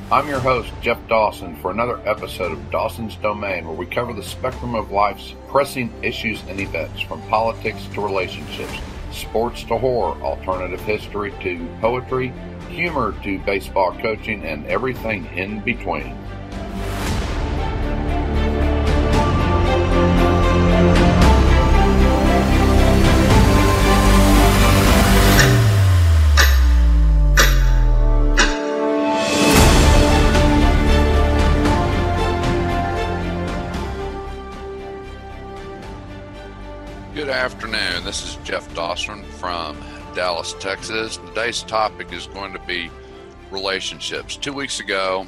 I'm your host, Jeff Dawson, for another episode of Dawson's Domain, where we cover the spectrum of life's pressing issues and events, from politics to relationships, sports to horror, alternative history to poetry, humor to baseball coaching, and everything in between. Good afternoon. This is Jeff Dawson from Dallas, Texas. Today's topic is going to be relationships. 2 weeks ago,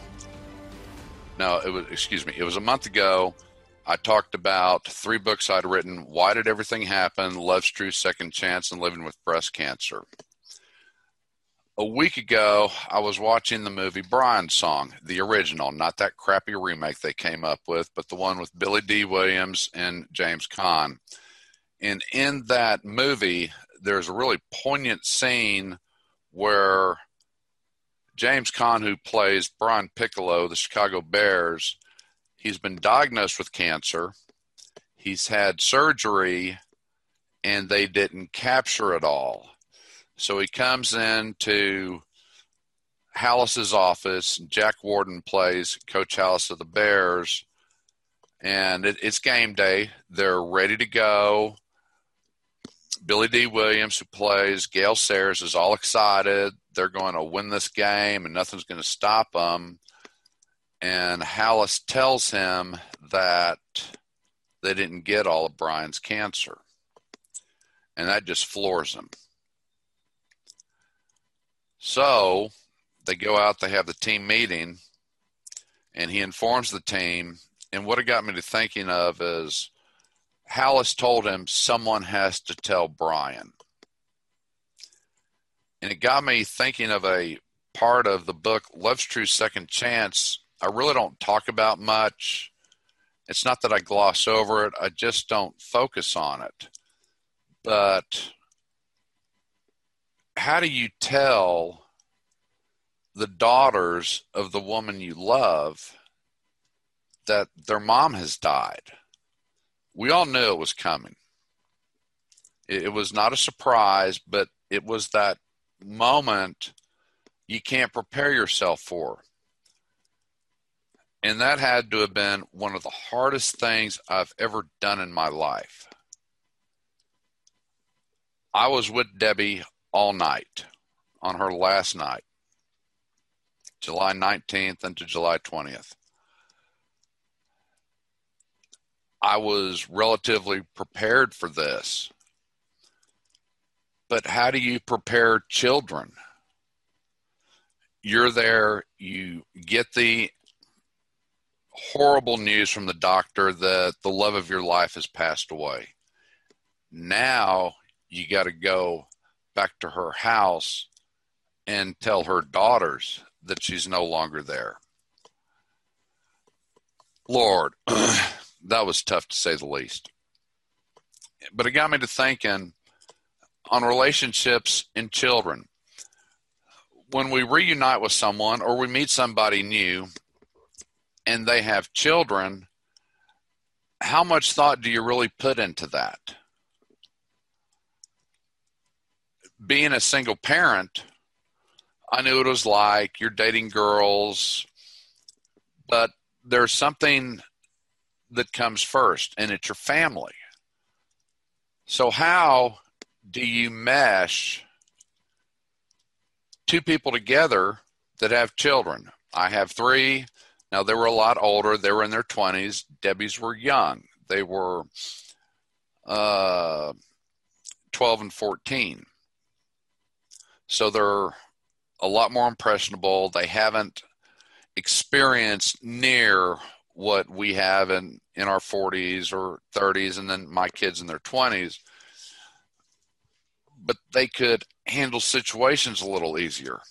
it was a month ago, I talked about 3 books I'd written: Why Did Everything Happen?, Love's True Second Chance, and Living with Breast Cancer. A week ago, I was watching the movie Brian's Song, the original, not that crappy remake they came up with, but the one with Billy Dee Williams and James Caan. And in that movie, there's a really poignant scene where James Caan, who plays Brian Piccolo, the Chicago Bears, he's been diagnosed with cancer. He's had surgery, and they didn't capture it all. So he comes into Halas's office. Jack Warden plays Coach Halas of the Bears, and it's game day. They're ready to go. Billy Dee Williams, who plays Gale Sayers, is all excited. They're going to win this game, and nothing's going to stop them. And Halas tells him that they didn't get all of Brian's cancer. And that just floors him. So they go out, they have the team meeting, and he informs the team. And what it got me to thinking of is Halas told him someone has to tell Brian. And it got me thinking of a part of the book, Love's True Second Chance, I really don't talk about much. It's not that I gloss over it. I just don't focus on it. But how do you tell the daughters of the woman you love that their mom has died? We all knew it was coming. It was not a surprise, but it was that moment you can't prepare yourself for. And that had to have been one of the hardest things I've ever done in my life. I was with Debbie all night on her last night, July 19th into July 20th. I was relatively prepared for this. But how do you prepare children? You're there, you get the horrible news from the doctor that the love of your life has passed away. Now you got to go back to her house and tell her daughters that she's no longer there. Lord, that was tough to say the least. But it got me to thinking on relationships and children. When we reunite with someone or we meet somebody new and they have children, how much thought do you really put into that? Being a single parent, I knew what it was like. You're dating girls, but there's something that comes first, and it's your family. So how do you mesh 2 people together that have children? I have 3. Now, they were a lot older. They were in their 20s. Debbie's were young. They were 12 and 14. So they're a lot more impressionable. They haven't experienced near what we have in our 40s or 30s, and then my kids in their 20s. But they could handle situations a little easier.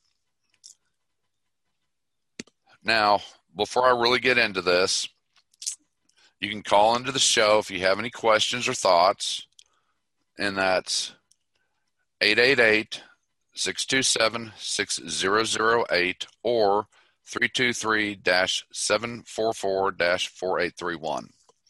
Now, before I really get into this, you can call into the show if you have any questions or thoughts, and that's 888-627-6008 or 323-744-4831.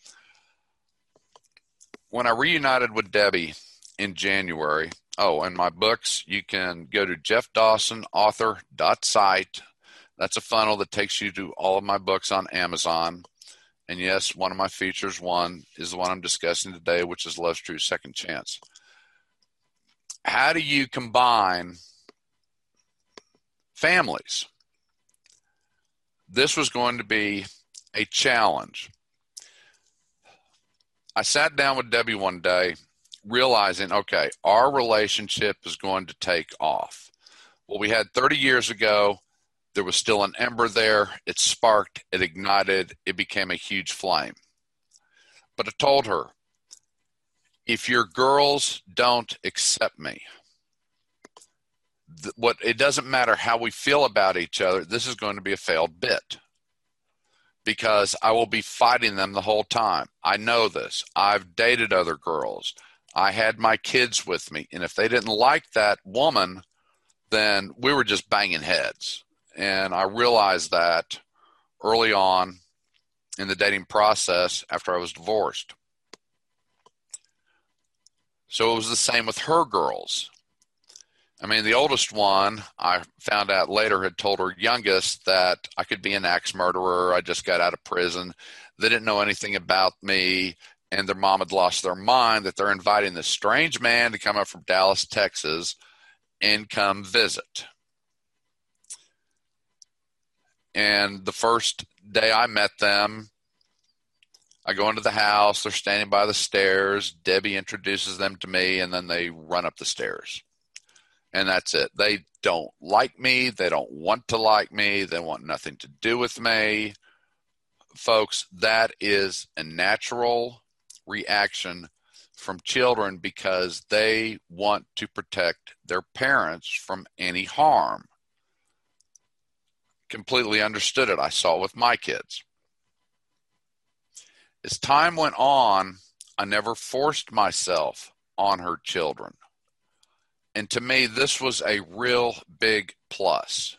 When I reunited with Debbie in January, and my books, you can go to jeffdawsonauthor.site. That's a funnel that takes you to all of my books on Amazon. And yes, one of my features one is the one I'm discussing today, which is Love's True Second Chance. How do you combine families? This was going to be a challenge. I sat down with Debbie one day realizing, okay, our relationship is going to take off. What we had 30 years ago, there was still an ember there. It sparked, it ignited, it became a huge flame. But I told her, if your girls don't accept me, it doesn't matter how we feel about each other, this is going to be a failed bit. Because I will be fighting them the whole time. I know this. I've dated other girls. I had my kids with me. And if they didn't like that woman, then we were just banging heads. And I realized that early on in the dating process after I was divorced. So it was the same with her girls. I mean, the oldest one, I found out later, had told her youngest that I could be an axe murderer. I just got out of prison. They didn't know anything about me, and their mom had lost their mind that they're inviting this strange man to come up from Dallas, Texas, and come visit. And the first day I met them, I go into the house. They're standing by the stairs. Debbie introduces them to me, and then they run up the stairs. And that's it. They don't like me. They don't want to like me. They want nothing to do with me. Folks, that is a natural reaction from children because they want to protect their parents from any harm. Completely understood it. I saw it with my kids. As time went on, I never forced myself on her children. And to me, this was a real big plus.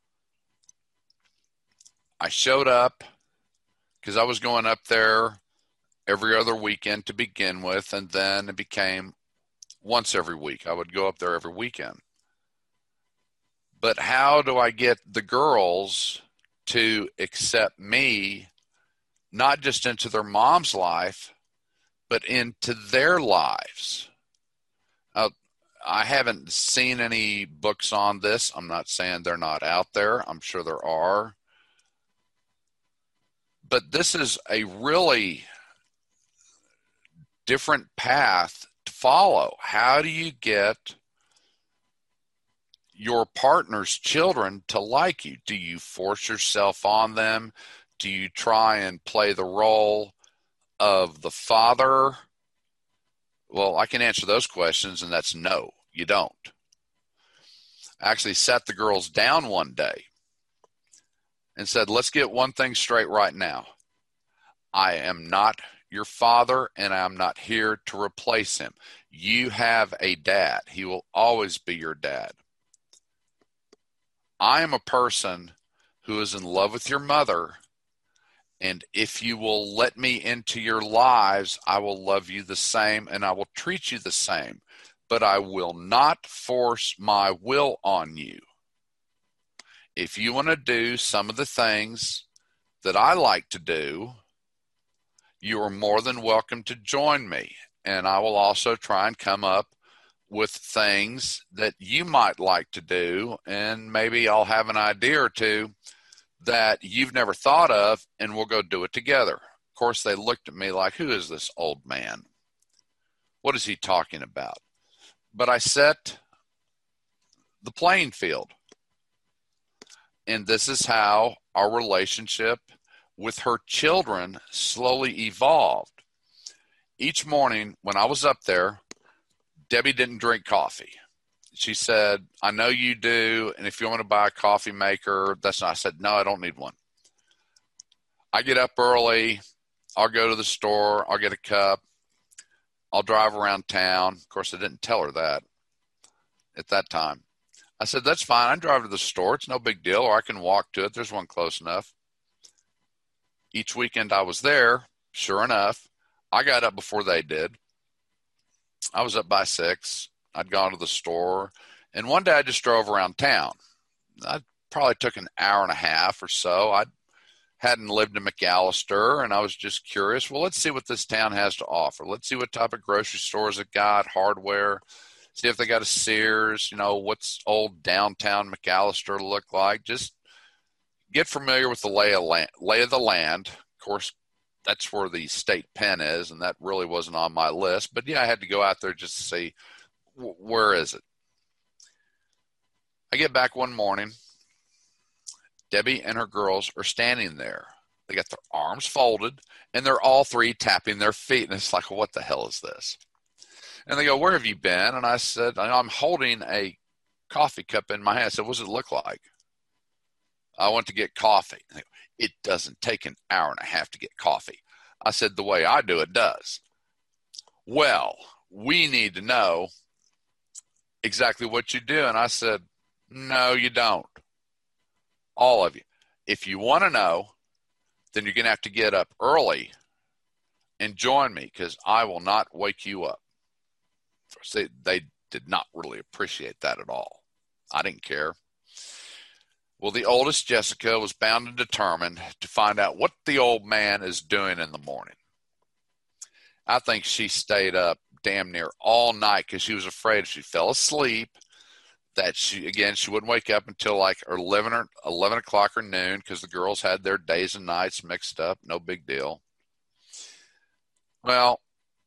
I showed up because I was going up there every other weekend to begin with, and then it became once every week. I would go up there every weekend. But how do I get the girls to accept me, not just into their mom's life, but into their lives? I haven't seen any books on this. I'm not saying they're not out there. I'm sure there are. But this is a really different path to follow. How do you get your partner's children to like you? Do you force yourself on them? Do you try and play the role of the father? Well, I can answer those questions, and that's no, you don't. I actually sat the girls down one day and said, let's get one thing straight right now. I am not your father, and I'm not here to replace him. You have a dad. He will always be your dad. I am a person who is in love with your mother, and if you will let me into your lives, I will love you the same and I will treat you the same, but I will not force my will on you. If you want to do some of the things that I like to do, you are more than welcome to join me. And I will also try and come up with things that you might like to do, and maybe I'll have an idea or two that you've never thought of, and we'll go do it together. Of course, they looked at me like, who is this old man? What is he talking about? But I set the playing field. And this is how our relationship with her children slowly evolved. Each morning when I was up there, Debbie didn't drink coffee. She said, I know you do, and if you want to buy a coffee maker, that's not. I said, no, I don't need one. I get up early. I'll go to the store. I'll get a cup. I'll drive around town. Of course, I didn't tell her that at that time. I said, that's fine. I can drive to the store. It's no big deal. Or I can walk to it. There's one close enough. Each weekend I was there, sure enough, I got up before they did. I was up by 6. I'd gone to the store. And one day I just drove around town. I probably took an hour and a half or so. I hadn't lived in McAlester, and I was just curious. Well, let's see what this town has to offer. Let's see what type of grocery stores it got, hardware. See if they got a Sears. What's old downtown McAlester look like. Just get familiar with the lay of the land. Of course, that's where the state pen is, and that really wasn't on my list. But yeah, I had to go out there just to see where is it. I get back one morning. Debbie and her girls are standing there. They got their arms folded, and they're all three tapping their feet. And it's like, what the hell is this? And they go, where have you been? And I said, I'm holding a coffee cup in my hand. I said, what does it look like? I went to get coffee. And they go, it doesn't take an hour and a half to get coffee. I said, the way I do it does. Well, we need to know exactly what you do. And I said, no, you don't. All of you. If you want to know, then you're going to have to get up early and join me, because I will not wake you up. They did not really appreciate that at all. I didn't care. Well, the oldest, Jessica, was bound and determined to find out what the old man is doing in the morning. I think she stayed up damn near all night because she was afraid if she fell asleep that she wouldn't wake up until like 11 o'clock or noon, because the girls had their days and nights mixed up. No big deal. Well,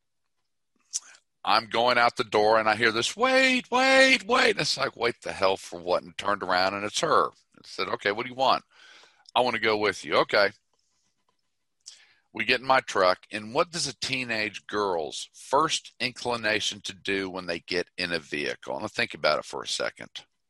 I'm going out the door and I hear this, wait. And it's like, wait the hell for what? And turned around and it's her. I said, okay, what do you want? I want to go with you. Okay. We get in my truck, and what does a teenage girl's first inclination to do when they get in a vehicle? And think about it for a second.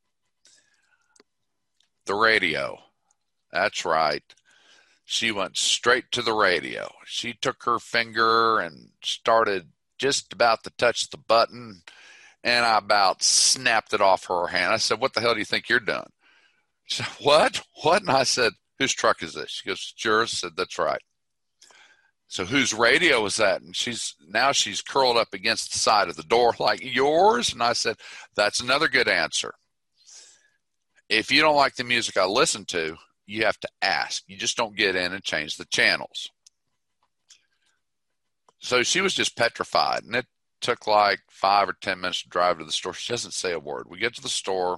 The radio. That's right. She went straight to the radio. She took her finger and started just about to touch the button, and I about snapped it off her hand. I said, what the hell do you think you're doing? She said, what? And I said, whose truck is this? She goes, it's yours. I said, that's right. So whose radio is that? And she's curled up against the side of the door like, yours? And I said, that's another good answer. If you don't like the music I listen to, you have to ask. You just don't get in and change the channels. So she was just petrified, and it took like 5 or 10 minutes to drive to the store. She doesn't say a word. We get to the store,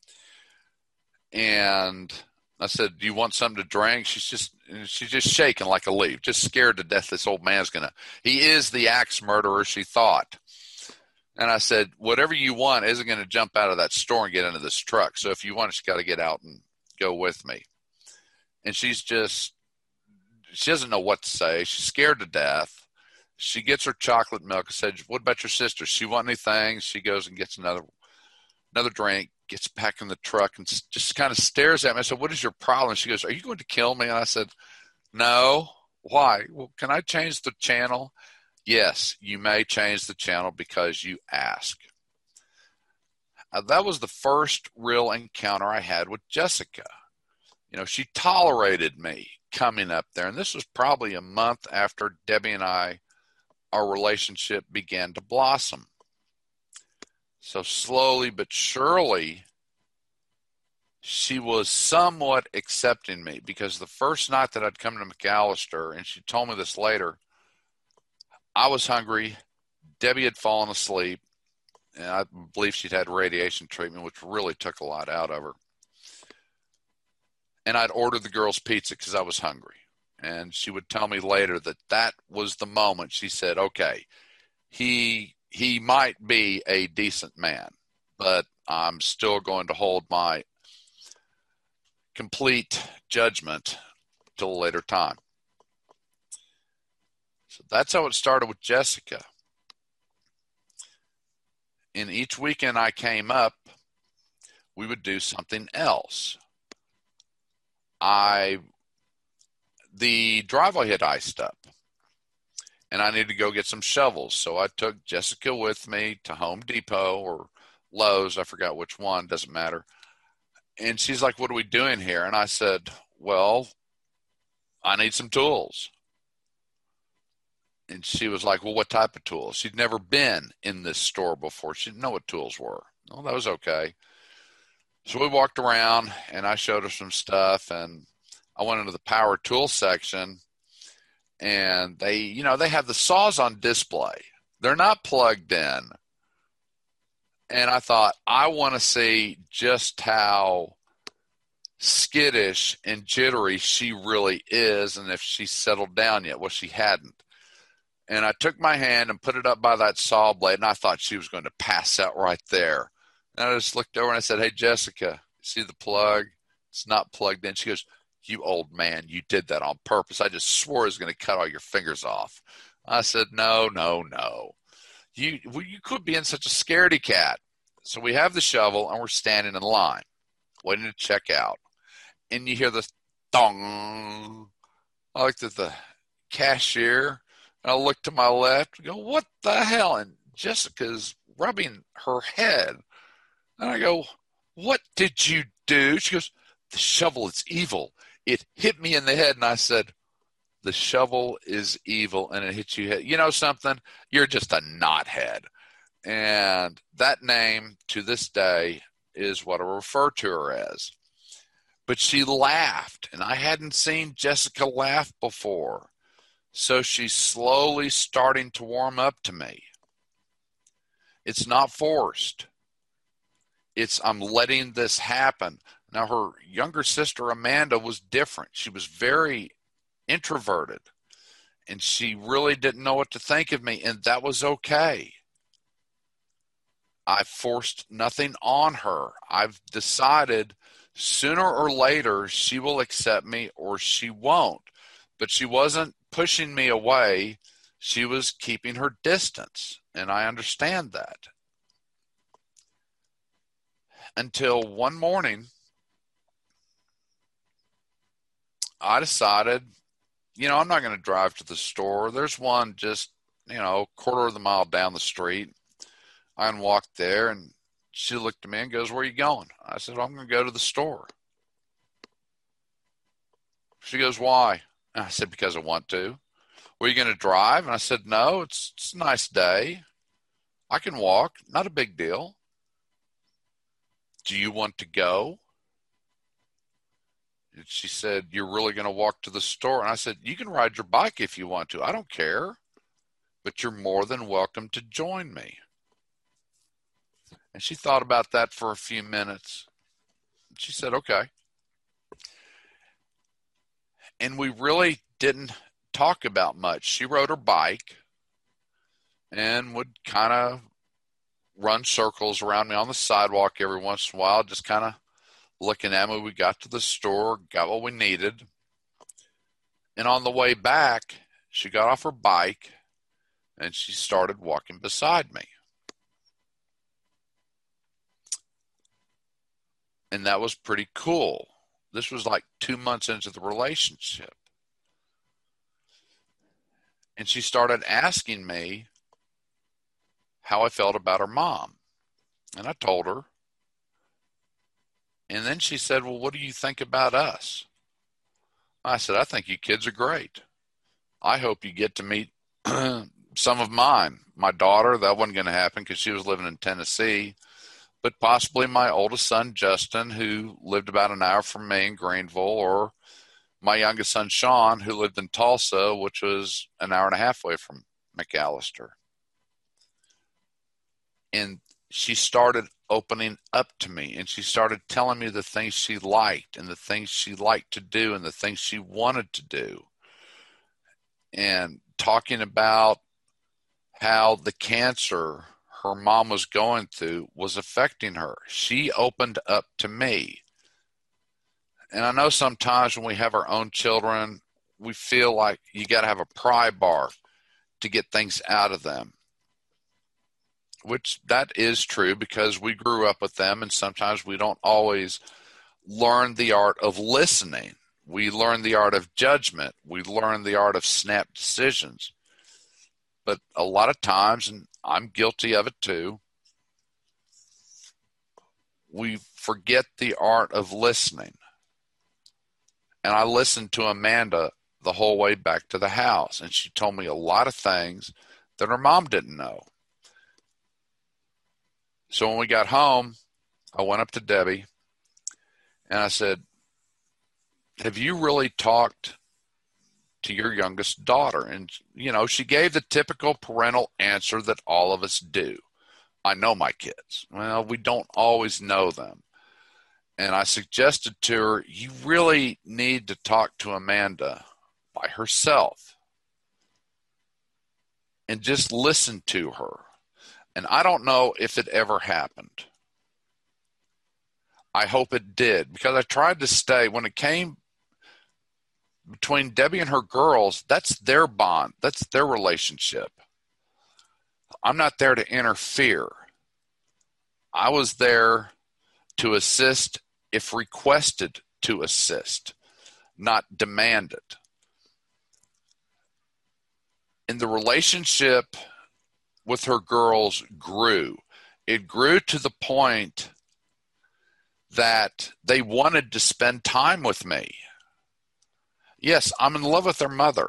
and I said, do you want something to drink? She's just shaking like a leaf, just scared to death this old man's he is the axe murderer, she thought. And I said, whatever you want isn't going to jump out of that store and get into this truck. So if you want it, you got to get out and go with me. And she doesn't know what to say. She's scared to death. She gets her chocolate milk. I said, what about your sister? She want anything? She goes and gets another drink, gets back in the truck, and just kind of stares at me. I said, what is your problem? She goes, are you going to kill me? And I said, no. Why? Well, can I change the channel? Yes, you may change the channel because you ask. That was the first real encounter I had with Jessica. She tolerated me coming up there. And this was probably a month after Debbie and our relationship began to blossom. So slowly but surely, she was somewhat accepting me, because the first night that I'd come to McAlester, and she told me this later, I was hungry. Debbie had fallen asleep, and I believe she'd had radiation treatment, which really took a lot out of her. And I'd ordered the girls pizza because I was hungry. And she would tell me later that was the moment she said, okay, he might be a decent man, but I'm still going to hold my complete judgment till a later time. So that's how it started with Jessica. And each weekend I came up, we would do something else. The driveway had iced up, and I needed to go get some shovels. So I took Jessica with me to Home Depot or Lowe's. I forgot which one. Doesn't matter. And she's like, what are we doing here? And I said, well, I need some tools. And she was like, well, what type of tools? She'd never been in this store before. She didn't know what tools were. Well, that was okay. So we walked around, and I showed her some stuff, and I went into the power tool section, and they have the saws on display. They're not plugged in. And I thought, I want to see just how skittish and jittery she really is, and if she's settled down yet. Well, she hadn't. And I took my hand and put it up by that saw blade, and I thought she was going to pass out right there. And I just looked over and I said, hey, Jessica, see the plug? It's not plugged in. She goes, you old man, you did that on purpose. I just swore I was going to cut all your fingers off. I said, no. You quit being such a scaredy cat. So we have the shovel, and we're standing in line, waiting to check out. And you hear the thong. I looked at the cashier, and I looked to my left. I go, what the hell? And Jessica's rubbing her head. And I go, what did you do? She goes, the shovel is evil. It hit me in the head. And I said, the shovel is evil, and it hit you head. You know something? You're just a knothead. And that name to this day is what I refer to her as. But she laughed, and I hadn't seen Jessica laugh before. So she's slowly starting to warm up to me. It's not forced. I'm letting this happen. Now, her younger sister, Amanda, was different. She was very introverted, and she really didn't know what to think of me, and that was okay. I forced nothing on her. I've decided sooner or later she will accept me or she won't. But she wasn't pushing me away. She was keeping her distance, and I understand that. Until one morning, I decided, I'm not going to drive to the store. There's one just, a quarter of the mile down the street. I walked there, and she looked at me and goes, where are you going? I said, I'm going to go to the store. She goes, why? And I said, because I want to. Were you going to drive? And I said, no, it's a nice day. I can walk. Not a big deal. Do you want to go? And she said, you're really going to walk to the store? And I said, you can ride your bike if you want to. I don't care. But you're more than welcome to join me. And she thought about that for a few minutes. She said, okay. And we really didn't talk about much. She rode her bike and would kind of run circles around me on the sidewalk every once in a while, just kind of looking at me. We got to the store, got what we needed. And on the way back, she got off her bike and she started walking beside me. And that was pretty cool. This was like 2 months into the relationship. And she started asking me how I felt about her mom. And I told her. And then she said, well, what do you think about us? I said, I think you kids are great. I hope you get to meet some of mine. My daughter, that wasn't going to happen because she was living in Tennessee. But possibly my oldest son, Justin, who lived about an hour from me in Greenville, or my youngest son, Sean, who lived in Tulsa, which was an hour and a half away from McAllister. And she started opening up to me, and she started telling me the things she liked and the things she liked to do and the things she wanted to do, and talking about how the cancer her mom was going through was affecting her. She opened up to me. And I know sometimes when we have our own children, we feel like you got to have a pry bar to get things out of them, which that is true because we grew up with them, and sometimes we don't always learn the art of listening. We learn the art of judgment. We learn the art of snap decisions. But a lot of times, and I'm guilty of it too, we forget the art of listening. And I listened to Amanda the whole way back to the house, and she told me a lot of things that her mom didn't know. So when we got home, I went up to Debbie and I said, have you really talked to your youngest daughter? And, she gave the typical parental answer that all of us do. I know my kids. Well, we don't always know them. And I suggested to her, you really need to talk to Amanda by herself and just listen to her. And I don't know if it ever happened. I hope it did, because I tried to stay, when it came between Debbie and her girls, that's their bond. That's their relationship. I'm not there to interfere. I was there to assist if requested to assist, not demanded. And the relationship with her girls grew. It grew to the point that they wanted to spend time with me. Yes, I'm in love with their mother,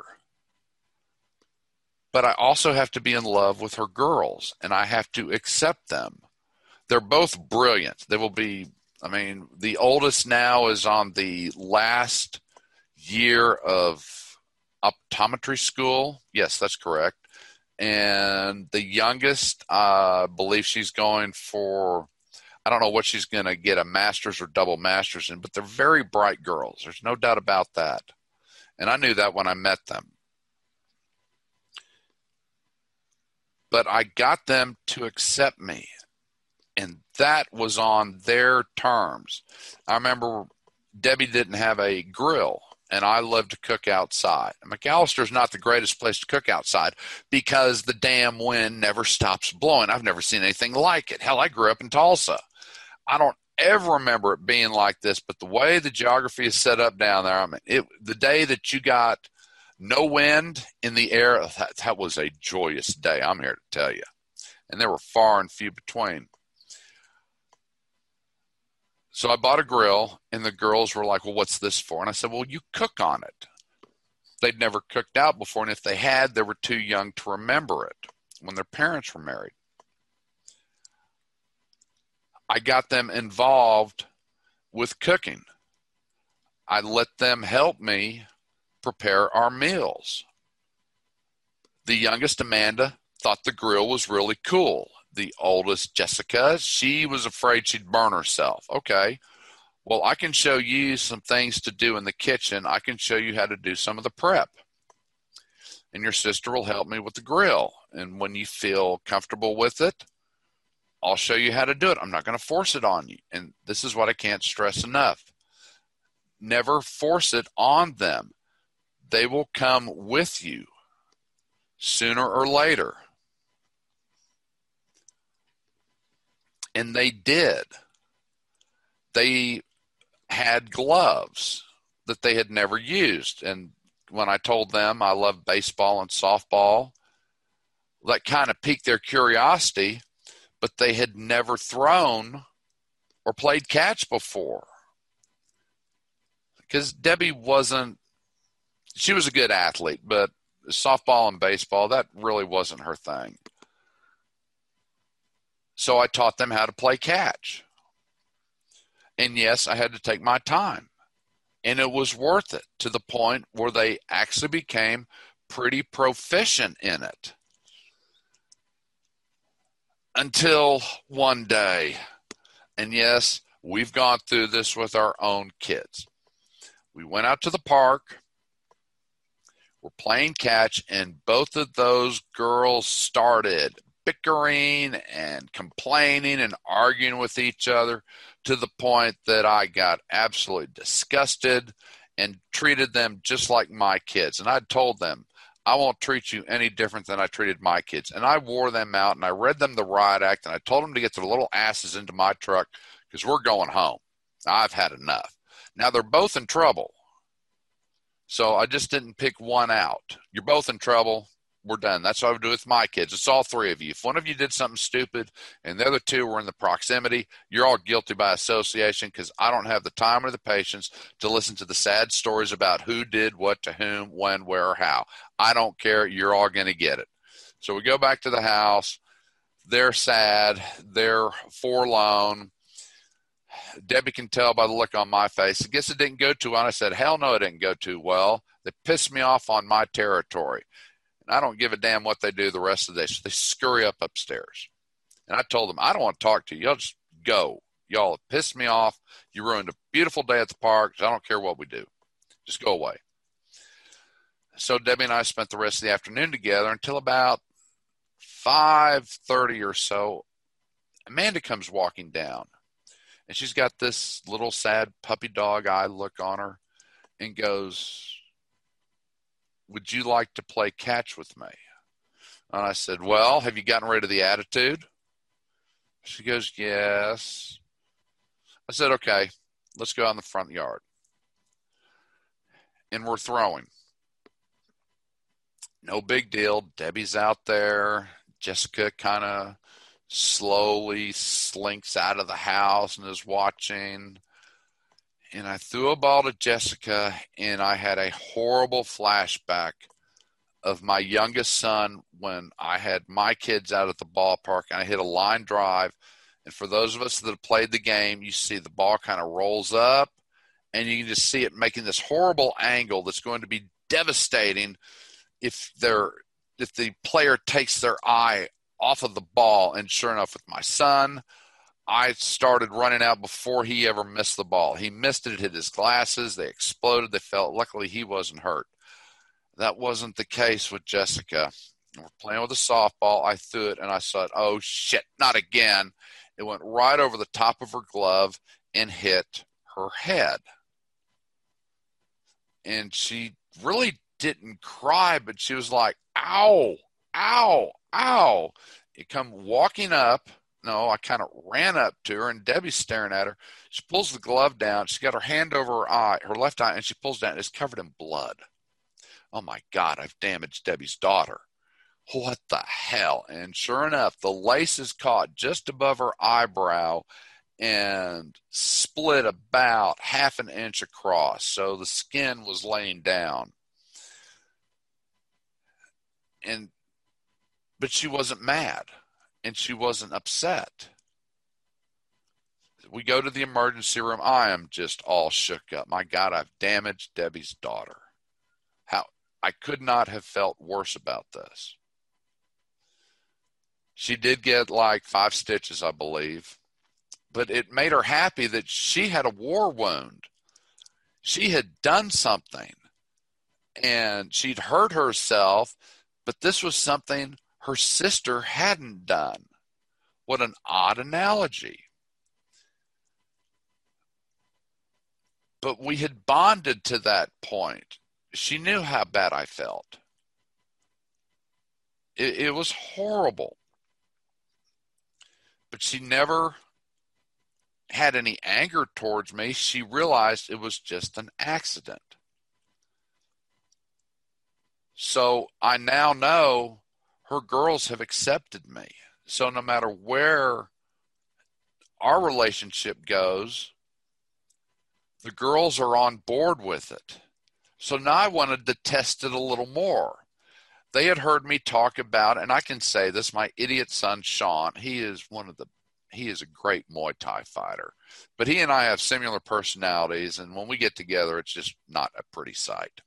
but I also have to be in love with her girls, and I have to accept them. They're both brilliant. They will be, the oldest now is on the last year of optometry school. Yes, that's correct. And the youngest, I believe she's going for, I don't know what she's going to get, a master's or double master's in, but they're very bright girls. There's no doubt about that. And I knew that when I met them. But I got them to accept me. And that was on their terms. I remember Debbie didn't have a grill, and I love to cook outside. McAllister's not the greatest place to cook outside because the damn wind never stops blowing. I've never seen anything like it. Hell, I grew up in Tulsa. I don't ever remember it being like this, but the way the geography is set up down there, the day that you got no wind in the air, that was a joyous day, I'm here to tell you. And there were far and few between. So I bought a grill, and the girls were like, well, what's this for? And I said, well, you cook on it. They'd never cooked out before, and if they had, they were too young to remember it when their parents were married. I got them involved with cooking. I let them help me prepare our meals. The youngest, Amanda, thought the grill was really cool. The oldest, Jessica, she was afraid she'd burn herself. Okay, well, I can show you some things to do in the kitchen. I can show you how to do some of the prep. And your sister will help me with the grill. And when you feel comfortable with it, I'll show you how to do it. I'm not going to force it on you. And this is what I can't stress enough. Never force it on them. They will come with you sooner or later. And they did. They had gloves that they had never used. And when I told them I love baseball and softball, that kind of piqued their curiosity, but they had never thrown or played catch before. Because Debbie she was a good athlete, but softball and baseball, that really wasn't her thing. So I taught them how to play catch. And yes, I had to take my time. And it was worth it to the point where they actually became pretty proficient in it. Until one day, and yes, we've gone through this with our own kids. We went out to the park. We're playing catch, and both of those girls started bickering and complaining and arguing with each other to the point that I got absolutely disgusted and treated them just like my kids. And I told them, I won't treat you any different than I treated my kids. And I wore them out, and I read them the riot act, and I told them to get their little asses into my truck because we're going home. I've had enough. Now they're both in trouble. So I just didn't pick one out. You're both in trouble. we're done. That's what I would do with my kids. It's all three of you. If one of you did something stupid and the other two were in the proximity, you're all guilty by association, because I don't have the time or the patience to listen to the sad stories about who did what to whom, when, where, or how. I don't care. You're all going to get it. So we go back to the house. They're sad. They're forlorn. Debbie can tell by the look on my face. I guess it didn't go too well. And I said, hell no, it didn't go too well. They pissed me off on my territory. And I don't give a damn what they do the rest of the day. So they scurry up upstairs. And I told them, I don't want to talk to you. Y'all just go. Y'all have pissed me off. You ruined a beautiful day at the park. I don't care what we do. Just go away. So Debbie and I spent the rest of the afternoon together until about 5:30 or so. Amanda comes walking down. And she's got this little sad puppy dog eye look on her and goes, would you like to play catch with me? And I said, well, have you gotten rid of the attitude? She goes, yes. I said, okay, let's go out in the front yard. And we're throwing. No big deal. Debbie's out there. Jessica kind of slowly slinks out of the house and is watching. And I threw a ball to Jessica, and I had a horrible flashback of my youngest son when I had my kids out at the ballpark, and I hit a line drive. And for those of us that have played the game, you see the ball kind of rolls up, and you can just see it making this horrible angle that's going to be devastating if the player takes their eye off of the ball. And sure enough, with my son, I started running out before he ever missed the ball. He missed it, it hit his glasses, they exploded, they fell. Luckily, he wasn't hurt. That wasn't the case with Jessica. We're playing with a softball. I threw it, and I thought, oh, shit, not again. It went right over the top of her glove and hit her head. And she really didn't cry, but she was like, ow, ow, ow. It come walking up. No, I kind of ran up to her, and Debbie's staring at her. She pulls the glove down. She's got her hand over her eye, her left eye, and she pulls down. It's covered in blood. Oh, my God, I've damaged Debbie's daughter. What the hell? And sure enough, the lace is caught just above her eyebrow and split about half an inch across. So the skin was laying down. But she wasn't mad. And she wasn't upset. We go to the emergency room. I am just all shook up. My God, I've damaged Debbie's daughter. I could not have felt worse about this. She did get like 5 stitches, I believe. But it made her happy that she had a war wound. She had done something. And she'd hurt herself. But this was something her sister hadn't done. What an odd analogy. But we had bonded to that point. She knew how bad I felt. It was horrible. But she never had any anger towards me. She realized it was just an accident. So I now know her girls have accepted me. So no matter where our relationship goes, the girls are on board with it. So now I wanted to test it a little more. They had heard me talk about, and I can say this, my idiot son, Sean, he is a great Muay Thai fighter. But he and I have similar personalities, and when we get together, it's just not a pretty sight.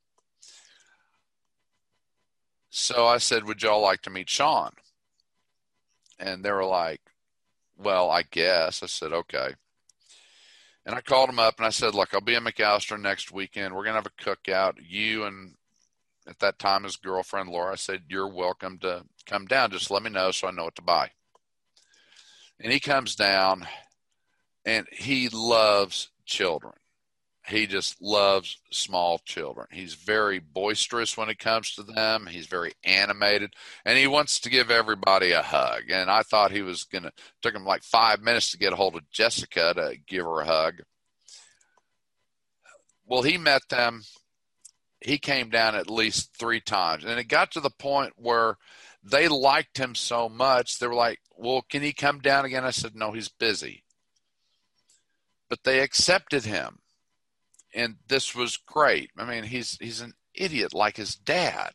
So I said, would y'all like to meet Sean? And they were like, well, I guess. I said, okay. And I called him up and I said, look, I'll be in McAllister next weekend. We're going to have a cookout. You and at that time his girlfriend, Laura, I said, you're welcome to come down. Just let me know so I know what to buy. And he comes down and he loves children. He just loves small children. He's very boisterous when it comes to them. He's very animated, and he wants to give everybody a hug. And I thought he was going to, took him like 5 minutes to get a hold of Jessica to give her a hug. Well, he met them, he came down at least 3 times. And it got to the point where they liked him so much, they were like, well, can he come down again? I said, no, he's busy. But they accepted him. And this was great. I mean, he's an idiot like his dad.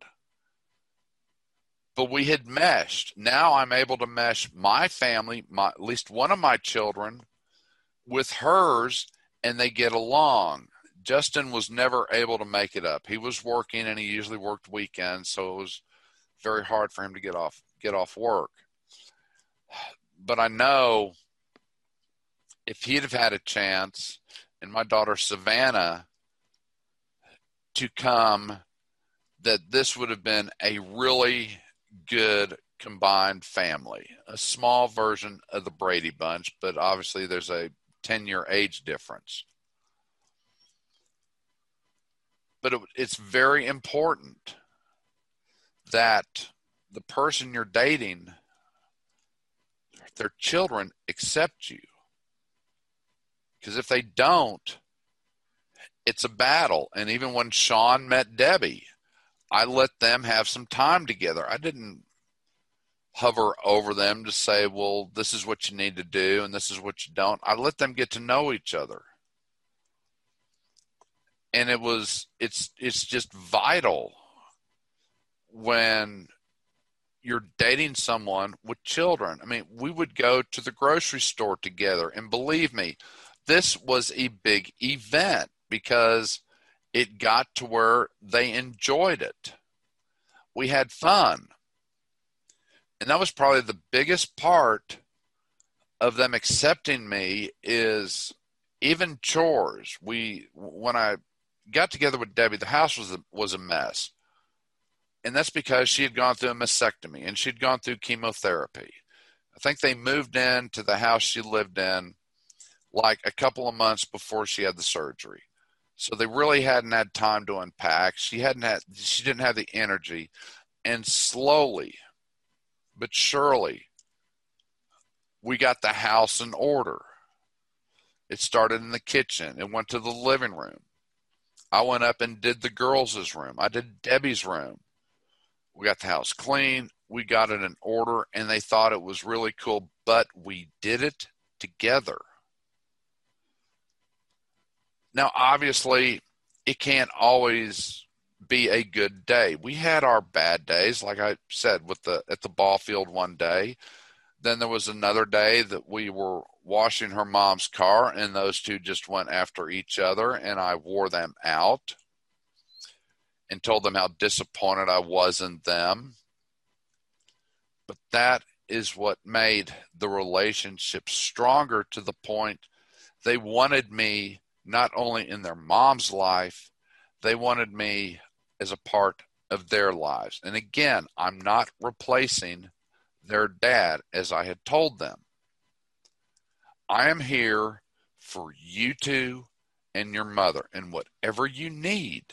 But we had meshed. Now I'm able to mesh my family, at least one of my children, with hers, and they get along. Justin was never able to make it up. He was working, and he usually worked weekends, so it was very hard for him to get off work. But I know if he'd have had a chance, and my daughter Savannah to come, that this would have been a really good combined family, a small version of the Brady Bunch, but obviously there's a 10-year age difference. But it's very important that the person you're dating, their children accept you. Because if they don't, it's a battle. And even when Sean met Debbie, I let them have some time together. I didn't hover over them to say, well, this is what you need to do and this is what you don't. I let them get to know each other. And it's just vital when you're dating someone with children. I mean, we would go to the grocery store together, and believe me, this was a big event because it got to where they enjoyed it. We had fun. And that was probably the biggest part of them accepting me is even chores. When I got together with Debbie, the house was a mess. And that's because she had gone through a mastectomy and she'd gone through chemotherapy. I think they moved into the house she lived in like a couple of months before she had the surgery. So they really hadn't had time to unpack. She didn't have the energy. And slowly but surely, we got the house in order. It started in the kitchen. It went to the living room. I went up and did the girls' room. I did Debbie's room. We got the house clean. We got it in order, and they thought it was really cool, but we did it together. Now, obviously, it can't always be a good day. We had our bad days, like I said, at the ball field one day. Then there was another day that we were washing her mom's car, and those two just went after each other, and I wore them out and told them how disappointed I was in them. But that is what made the relationship stronger, to the point they wanted me not only in their mom's life, they wanted me as a part of their lives. And again, I'm not replacing their dad, as I had told them. I am here for you two and your mother, and whatever you need,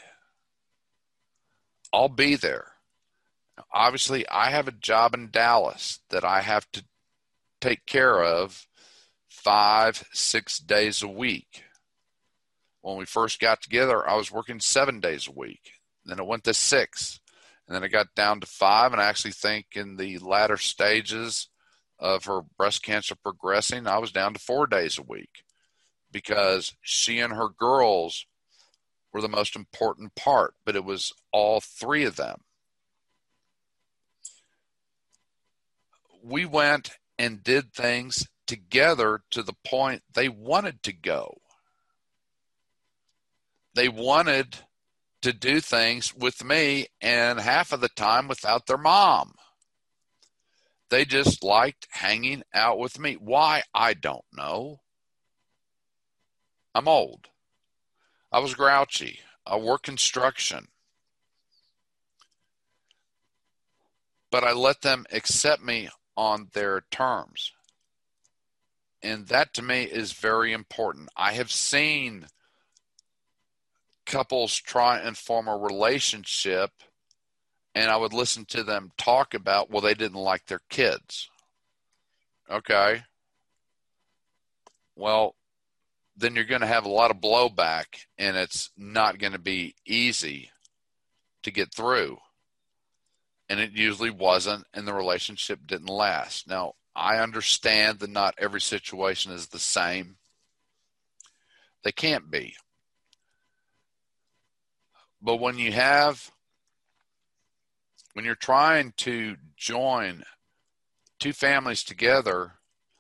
I'll be there. Now, obviously, I have a job in Dallas that I have to take care of 5-6 days a week. When we first got together, I was working 7 days a week. Then it went to 6. And then it got down to 5. And I actually think in the latter stages of her breast cancer progressing, I was down to 4 days a week because she and her girls were the most important part. But it was all 3 of them. We went and did things together to the point they wanted to go. They wanted to do things with me, and half of the time without their mom. They just liked hanging out with me. Why? I don't know. I'm old. I was grouchy. I work construction. But I let them accept me on their terms. And that to me is very important. I have seen couples try and form a relationship, and I would listen to them talk about, well, they didn't like their kids. Okay. Well, then you're going to have a lot of blowback, and it's not going to be easy to get through. And it usually wasn't, and the relationship didn't last. Now, I understand that not every situation is the same. They can't be. But when you're trying to join two families together,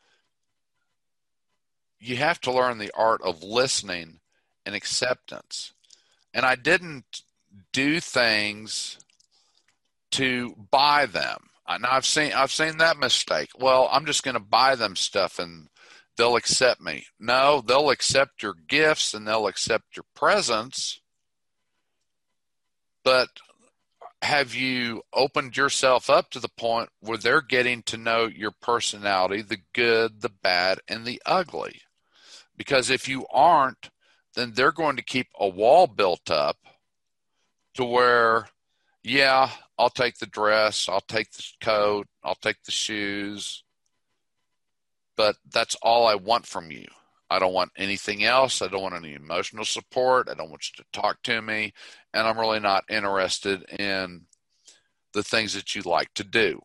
you have to learn the art of listening and acceptance. And I didn't do things to buy them. Now I've seen that mistake. Well, I'm just going to buy them stuff and they'll accept me. No, they'll accept your gifts and they'll accept your presence. But have you opened yourself up to the point where they're getting to know your personality, the good, the bad, and the ugly? Because if you aren't, then they're going to keep a wall built up to where, yeah, I'll take the dress, I'll take the coat, I'll take the shoes, but that's all I want from you. I don't want anything else. I don't want any emotional support. I don't want you to talk to me, and I'm really not interested in the things that you like to do.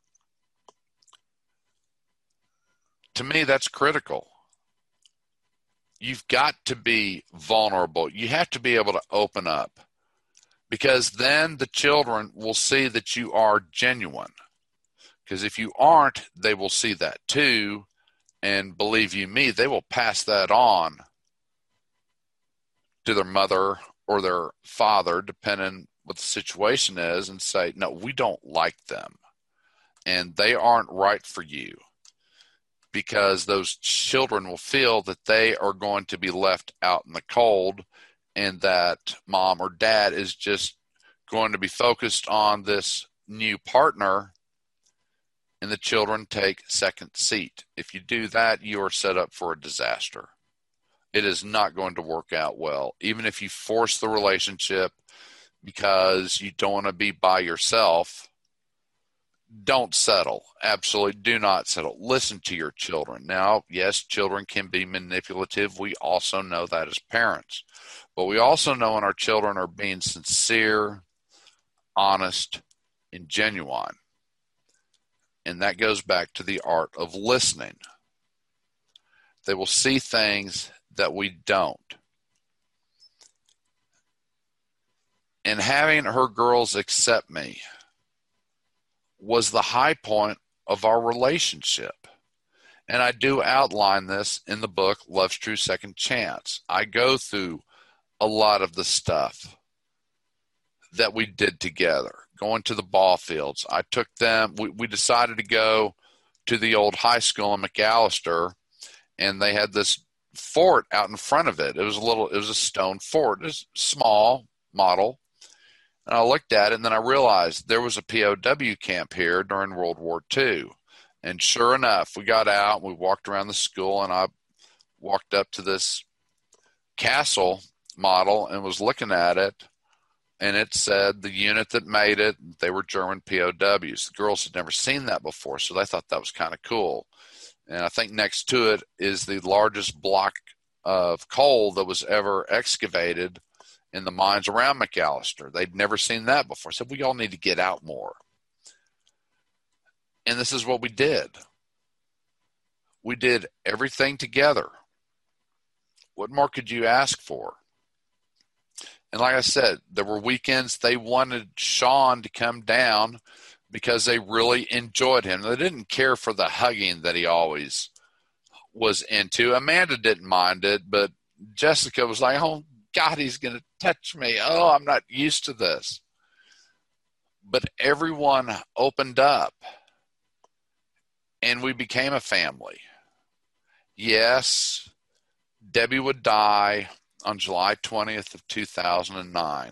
To me, that's critical. You've got to be vulnerable. You have to be able to open up, because then the children will see that you are genuine. Because if you aren't, they will see that too. And believe you me, they will pass that on to their mother or their father, depending what the situation is, and say, no, we don't like them. And they aren't right for you. Because those children will feel that they are going to be left out in the cold, and that mom or dad is just going to be focused on this new partner, and the children take second seat. If you do that, you are set up for a disaster. It is not going to work out well. Even if you force the relationship because you don't want to be by yourself, don't settle. Absolutely do not settle. Listen to your children. Now, yes, children can be manipulative. We also know that as parents. But we also know when our children are being sincere, honest, and genuine. And that goes back to the art of listening. They will see things that we don't. And having her girls accept me was the high point of our relationship. And I do outline this in the book, Love's True Second Chance. I go through a lot of the stuff that we did together. Going to the ball fields. I took them, we decided to go to the old high school in McAllister, and they had this fort out in front of it. It was a stone fort. It was a small model. And I looked at it, and then I realized there was a POW camp here during World War II. And sure enough, we got out, we walked around the school, and I walked up to this castle model and was looking at it, and it said the unit that made it, they were German POWs. The girls had never seen that before, so they thought that was kind of cool. And I think next to it is the largest block of coal that was ever excavated in the mines around McAllister. They'd never seen that before. So we all need to get out more. And this is what we did. We did everything together. What more could you ask for? And like I said, there were weekends they wanted Sean to come down because they really enjoyed him. They didn't care for the hugging that he always was into. Amanda didn't mind it, but Jessica was like, oh, God, he's going to touch me. Oh, I'm not used to this. But everyone opened up, and we became a family. Yes, Debbie would die on July 20th of 2009.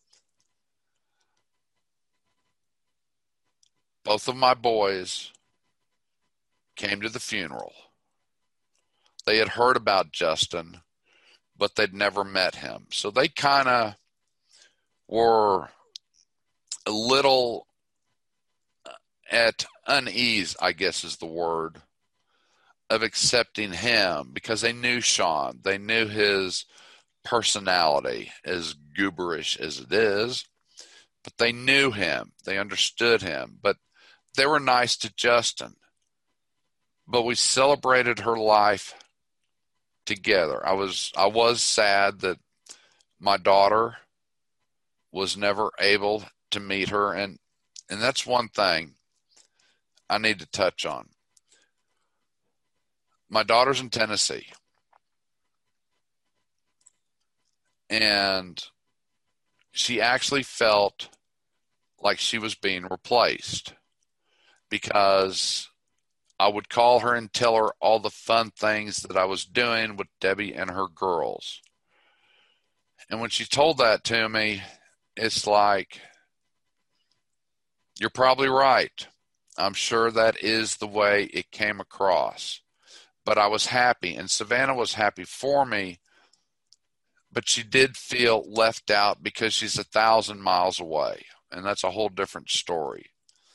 Both of my boys came to the funeral. They had heard about Justin, but they'd never met him. So they kind of were a little at unease, I guess is the word, of accepting him because they knew Sean. They knew his personality, as gooberish as it is. but they knew him. They understood him, but they were nice to Justin. But we celebrated her life together. I was sad that my daughter was never able to meet her, and that's one thing I need to touch on. My daughter's in Tennessee, and she actually felt like she was being replaced because I would call her and tell her all the fun things that I was doing with Debbie and her girls. And when she told that to me, it's like, you're probably right. I'm sure that is the way it came across. But I was happy, and Savannah was happy for me, but she did feel left out because she's 1,000 miles away, and that's a whole different story.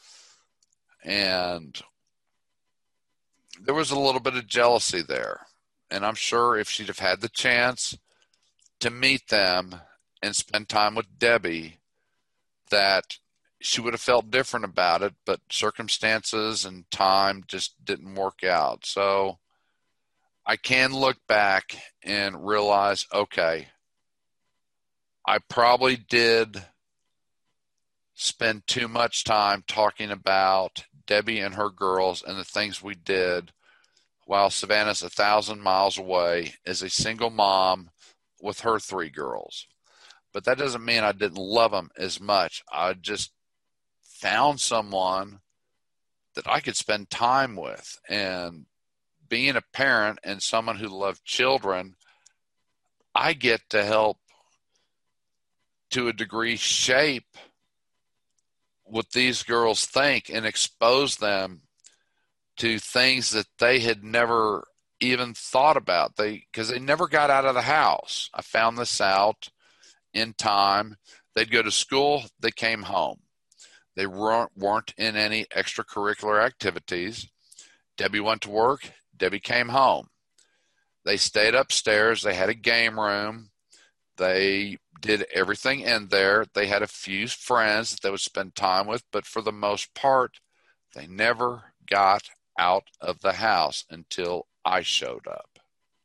And there was a little bit of jealousy there, and I'm sure if she'd have had the chance to meet them and spend time with Debbie, that she would have felt different about it, but circumstances and time just didn't work out. So I can look back and realize, okay, I probably did spend too much time talking about Debbie and her girls and the things we did while Savannah's 1,000 miles away as a single mom with her 3 girls. But that doesn't mean I didn't love them as much. I just found someone that I could spend time with. And being a parent and someone who loved children, I get to help, to a degree, shape what these girls think and expose them to things that they had never even thought about. Because they never got out of the house. I found this out in time. They'd go to school, they came home. They weren't in any extracurricular activities. Debbie went to work, Debbie came home. They stayed upstairs, they had a game room, they did everything in there. They had a few friends that they would spend time with, but for the most part, they never got out of the house until I showed up.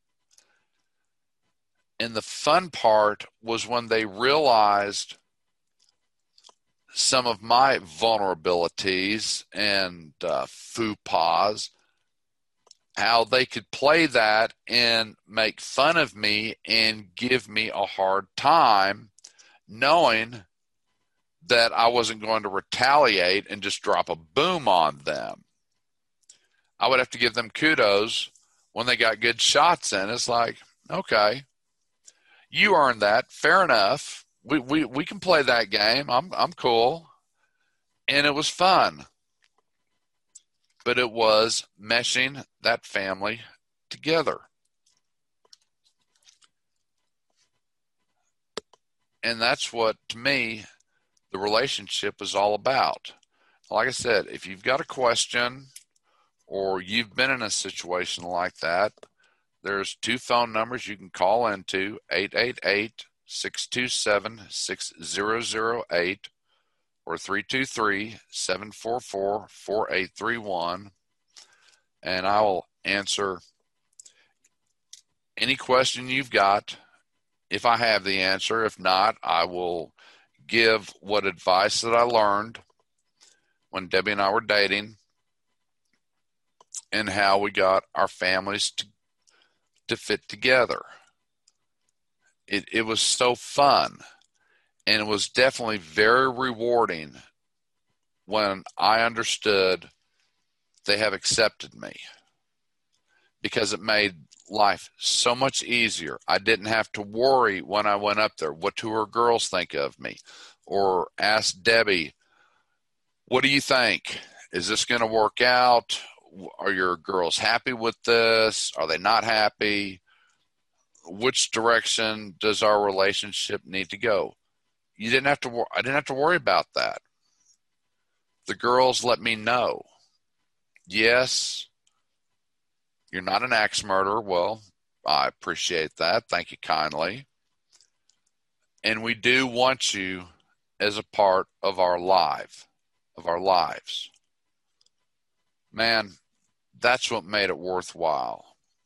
And the fun part was when they realized some of my vulnerabilities and faux pas, how they could play that and make fun of me and give me a hard time, knowing that I wasn't going to retaliate and just drop a boom on them. I would have to give them kudos when they got good shots in. It's like, okay, you earned that. Fair enough. We can play that game. I'm cool. And it was fun. But it was meshing that family together. And that's what, to me, the relationship is all about. Like I said, if you've got a question or you've been in a situation like that, there's 2 phone numbers you can call into, 888-627-6008 or 323-744-4831. And I will answer any question you've got if I have the answer. If not, I will give what advice that I learned when Debbie and I were dating and how we got our families to fit together. It was so fun, and it was definitely very rewarding when I understood they have accepted me, because it made life so much easier. I didn't have to worry when I went up there, what do her girls think of me? Or ask Debbie, what do you think? Is this going to work out? Are your girls happy with this? Are they not happy? Which direction does our relationship need to go? I didn't have to worry about that. The girls let me know. Yes, you're not an axe murderer. Well, I appreciate that. Thank you kindly. And we do want you as a part of our lives. Man, that's what made it worthwhile.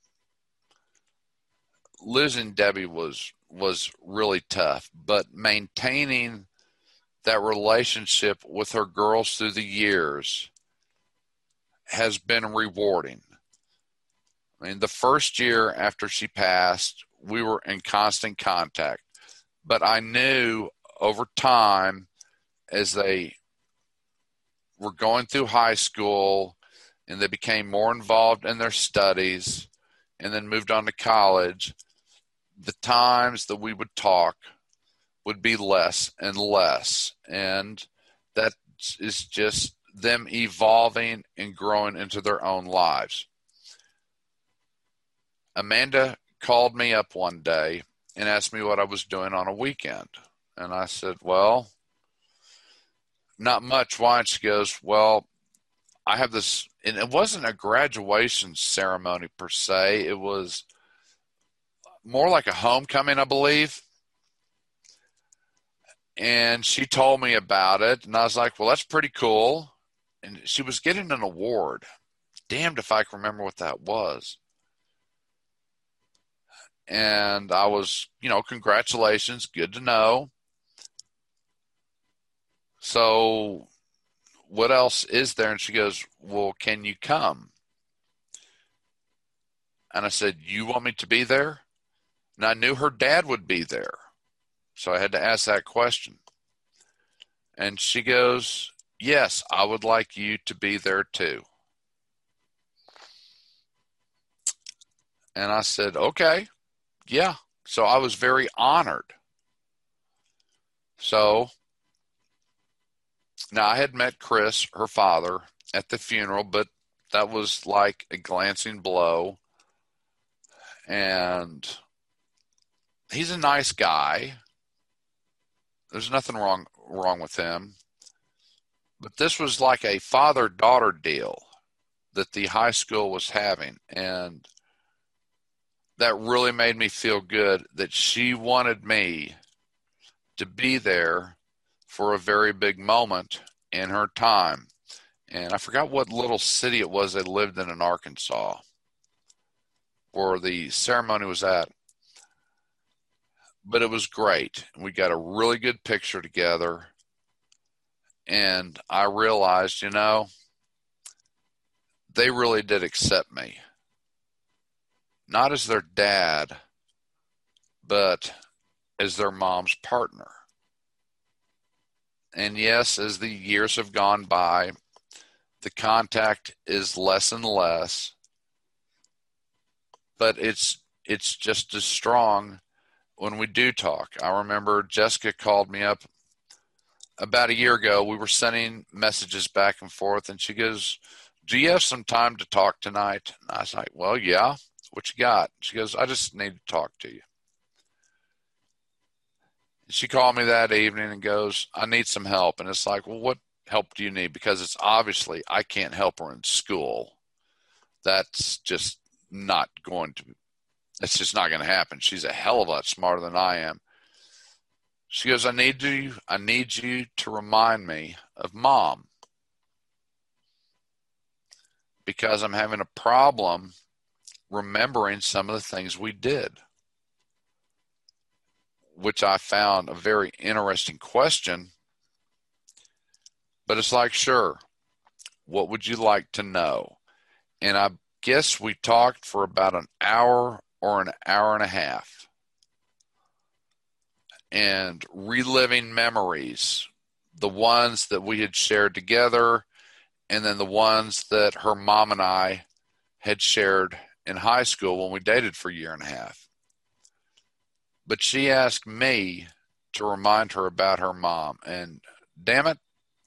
Losing Debbie was really tough, but maintaining that relationship with her girls through the years has been rewarding. I mean, the first year after she passed, we were in constant contact, but I knew over time, as they were going through high school and they became more involved in their studies and then moved on to college, the times that we would talk would be less and less. And that is just them evolving and growing into their own lives. Amanda called me up one day and asked me what I was doing on a weekend. And I said, well, not much. Why? And she goes, well, I have this, and it wasn't a graduation ceremony per se. It was more like a homecoming, I believe. And she told me about it, and I was like, well, that's pretty cool. And she was getting an award. Damned if I can remember what that was. And I was, congratulations, good to know. So what else is there? And she goes, well, can you come? And I said, you want me to be there? And I knew her dad would be there. So I had to ask that question. And she goes, yes, I would like you to be there too. And I said, okay, yeah. So I was very honored. So now I had met Chris, her father, at the funeral, but that was like a glancing blow. And he's a nice guy. There's nothing wrong with him. But this was like a father-daughter deal that the high school was having. And that really made me feel good that she wanted me to be there for a very big moment in her time. And I forgot what little city it was they lived in Arkansas, where the ceremony was at. But it was great. We got a really good picture together. And I realized, they really did accept me. Not as their dad, but as their mom's partner. And yes, as the years have gone by, the contact is less and less, but it's just as strong when we do talk. I remember Jessica called me up about a year ago. We were sending messages back and forth, and she goes, do you have some time to talk tonight? And I was like, well, yeah. What you got? She goes, I just need to talk to you. And she called me that evening and goes, I need some help. And it's like, well, what help do you need? Because it's obviously I can't help her in school. That's just not going to happen. She's a hell of a lot smarter than I am. She goes, I need you to remind me of Mom, because I'm having a problem remembering some of the things we did, which I found a very interesting question. But it's like, sure, what would you like to know? And I guess we talked for about an hour or an hour and a half, and reliving memories, the ones that we had shared together, and then the ones that her mom and I had shared in high school when we dated for a year and a half. But she asked me to remind her about her mom, and damn it,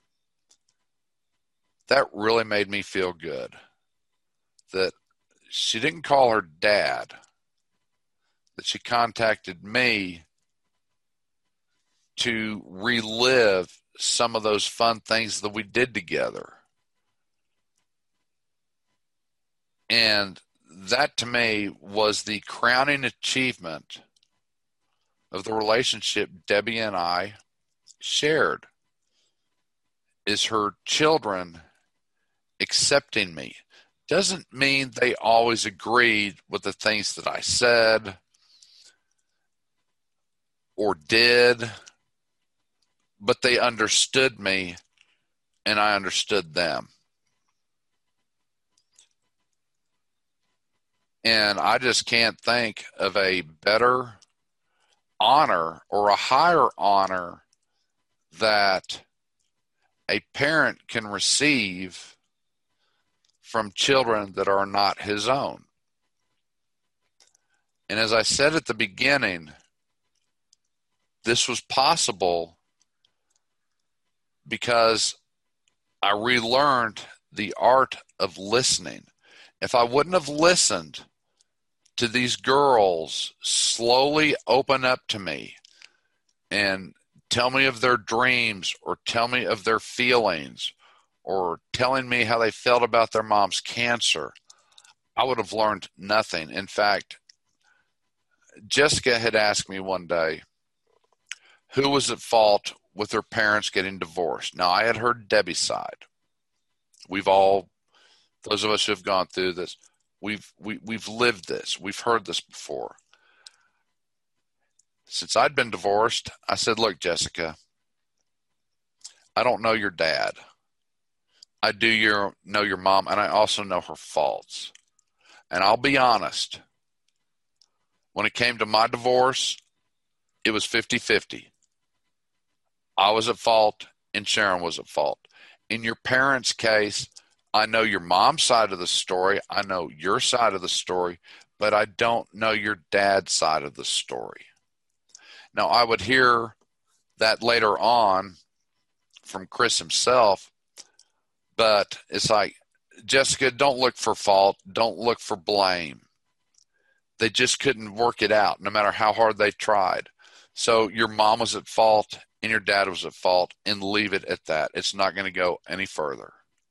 that really made me feel good. That she didn't call her dad, that she contacted me to relive some of those fun things that we did together. And that to me was the crowning achievement of the relationship Debbie and I shared is her children accepting me. Doesn't mean they always agreed with the things that I said or did, but they understood me and I understood them. And I just can't think of a better honor or a higher honor that a parent can receive from children that are not his own. And as I said at the beginning, this was possible because I relearned the art of listening. If I wouldn't have listened to these girls slowly open up to me and tell me of their dreams or tell me of their feelings or telling me how they felt about their mom's cancer, I would have learned nothing. In fact, Jessica had asked me one day, who was at fault with their parents getting divorced? Now, I had heard Debbie's side. We've all, those of us who have gone through this, we've lived this. We've heard this before. Since I'd been divorced, I said, look, Jessica, I don't know your dad. I do know your mom, and I also know her faults. And I'll be honest, when it came to my divorce, it was 50-50. I was at fault, and Sharon was at fault. In your parents' case, I know your mom's side of the story. I know your side of the story, but I don't know your dad's side of the story. Now, I would hear that later on from Chris himself, but it's like, Jessica, don't look for fault. Don't look for blame. They just couldn't work it out, no matter how hard they tried. So your mom was at fault and your dad was at fault, and leave it at that. It's not going to go any further.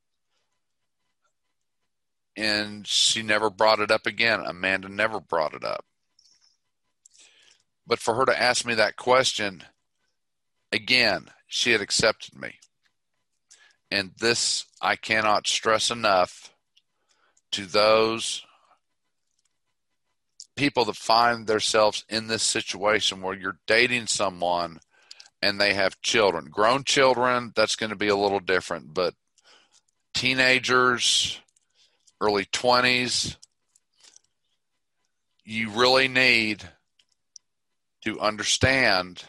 And she never brought it up again. Amanda never brought it up. But for her to ask me that question, again, she had accepted me. And this, I cannot stress enough to those people that find themselves in this situation where you're dating someone and they have children. Grown children, that's going to be a little different. But teenagers, early 20s, you really need to understand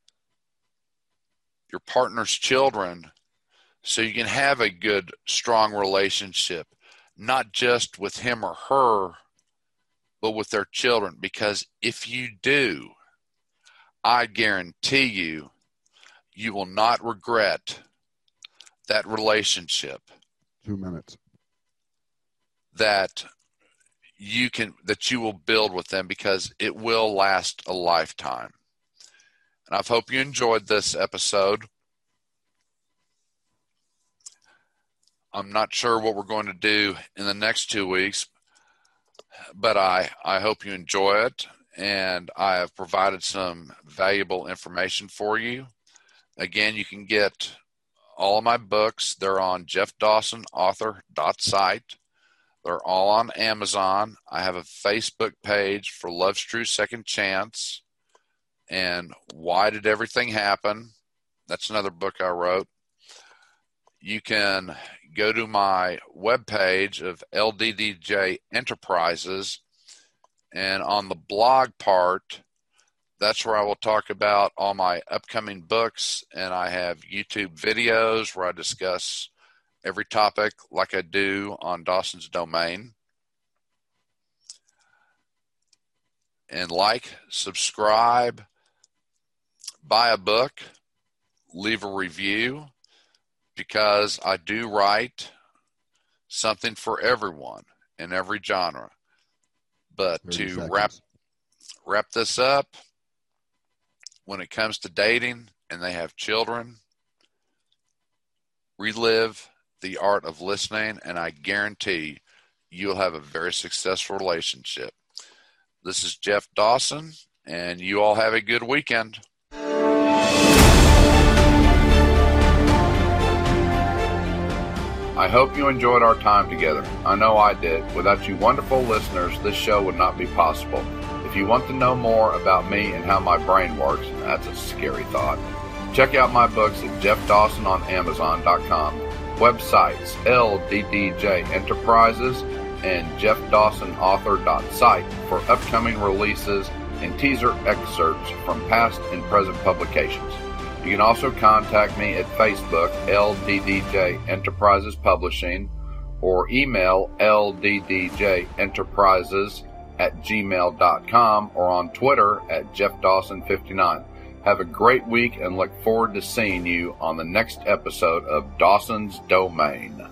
your partner's children so you can have a good, strong relationship, not just with him or her, but with their children. Because if you do, I guarantee you, you will not regret that relationship. 2 minutes. That you will build with them, because it will last a lifetime. And I hope you enjoyed this episode. I'm not sure what we're going to do in the next 2 weeks, but I hope you enjoy it, and I have provided some valuable information for you. Again, you can get all of my books. They're on jeffdawsonauthor.site. They're all on Amazon. I have a Facebook page for Love's True Second Chance and Why Did Everything Happen? That's another book I wrote. You can go to my webpage of LDDJ Enterprises, and on the blog part, that's where I will talk about all my upcoming books, and I have YouTube videos where I discuss every topic like I do on Dawson's Domain. And subscribe, buy a book, leave a review, because I do write something for everyone in every genre. But to wrap this up, when it comes to dating and they have children, relive the art of listening, and I guarantee you'll have a very successful relationship. This is Jeff Dawson, and you all have a good weekend. hope you enjoyed our time together. I know I did. Without you wonderful listeners, this show would not be possible. If you want to know more about me and how my brain works, that's a scary thought, check out my books at Jeff Dawson on Amazon.com. Websites LDDJ Enterprises and JeffDawsonAuthor.site for upcoming releases and teaser excerpts from past and present publications. You can also contact me at Facebook, LDDJ Enterprises Publishing, or email LDDJenterprises@gmail.com, or on Twitter at JeffDawson59. Have a great week and look forward to seeing you on the next episode of Dawson's Domain.